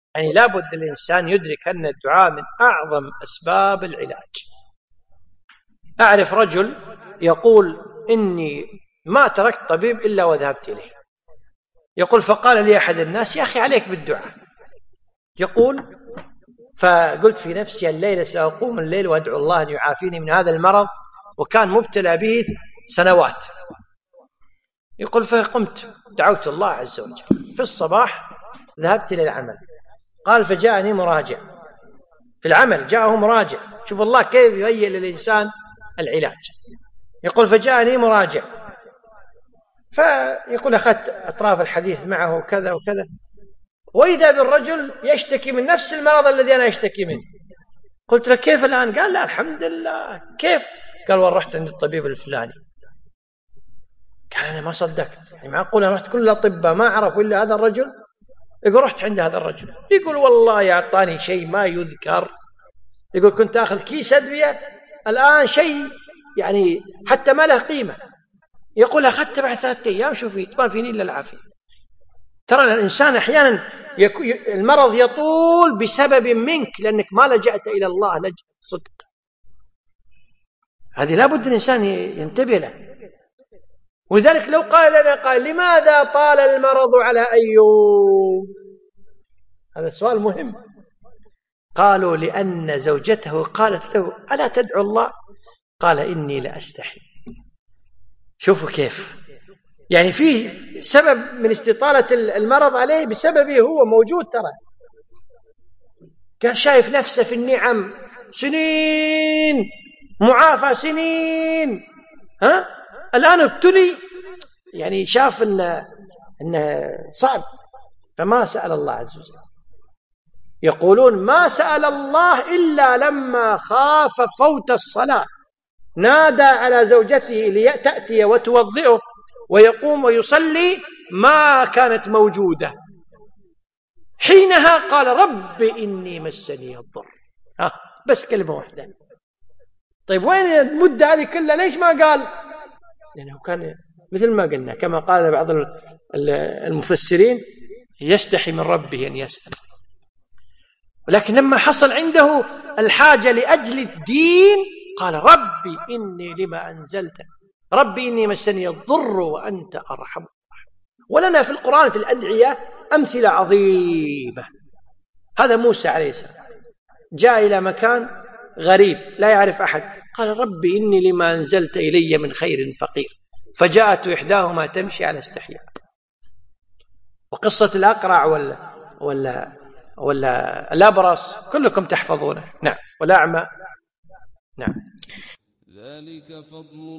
يعني لابد الإنسان يدرك أن الدعاء من أعظم أسباب العلاج. أعرف رجل يقول إني ما تركت طبيب إلا وذهبت إليه. يقول فقال لي أحد الناس يا أخي عليك بالدعاء. يقول فقلت في نفسي الليلة سأقوم الليل وأدعو الله أن يعافيني من هذا المرض، وكان مبتلى به سنوات. يقول فقمت دعوت الله عز وجل في الصباح، ذهبت إلى العمل. قال فجاءني مراجع في العمل، جاءه مراجع. شوف الله كيف يهيئ للإنسان العلاج. يقول فجاءني مراجع، فيقول أخذت أطراف الحديث معه وكذا وكذا، وإذا بالرجل يشتكي من نفس المرض الذي أنا أشتكي منه. قلت له كيف الآن؟ قال لا الحمد لله. كيف؟ قال ورحت عند الطبيب الفلاني. قال أنا ما صدقت، يعني معقول أنا رحت كل الأطباء ما عرفوا إلا هذا الرجل؟ يقول رحت عند هذا الرجل، يقول والله أعطاني شيء ما يذكر. يقول كنت أخذ كيس أدوية الآن شيء يعني حتى ما له قيمة. يقول أخذت بعد 3 أيام شوفيت ما فيني إلا العافية. ترى الإنسان أحيانا المرض يطول بسبب منك، لأنك ما لجأت إلى الله لجأت صدق. هذه لابد الإنسان ينتبه له. ولذلك لو قال لنا قال لماذا طال المرض على أيوب؟ هذا سؤال مهم. قالوا لأن زوجته قالت له ألا تدعو الله؟ قال إني لأستحي. شوفوا كيف يعني فيه سبب من استطالة المرض عليه بسببه هو موجود. ترى كان شايف نفسه في النعم سنين، معافى سنين، الآن ابتلي، يعني شاف إنه صعب فما سأل الله عز وجل. يقولون ما سأل الله إلا لما خاف فوت الصلاة، نادى على زوجته لتأتي وتوضئه ويقوم ويصلي ما كانت موجودة. حينها قال رب إني مسني الضر. بس كلمة واحدة. طيب وين المدة هذه كلها؟ ليش ما قال؟ لأنه كان مثل ما قلنا كما قال بعض المفسرين يستحي من ربه أن يسأل. ولكن لما حصل عنده الحاجة لأجل الدين قال ربي إني لما أنزلت، ربي إني مسني الضر وأنت أرحم. ولنا في القرآن في الأدعية أمثلة عظيمة. هذا موسى عليه السلام جاء إلى مكان غريب لا يعرف أحد، قال ربي إني لما أنزلت إلي من خير فقير، فجاءت إحداهما تمشي على استحياء. وقصة الأقرع ولا الأبرص كلكم تحفظونه. نعم. والأعمى. نعم. ذلك فضل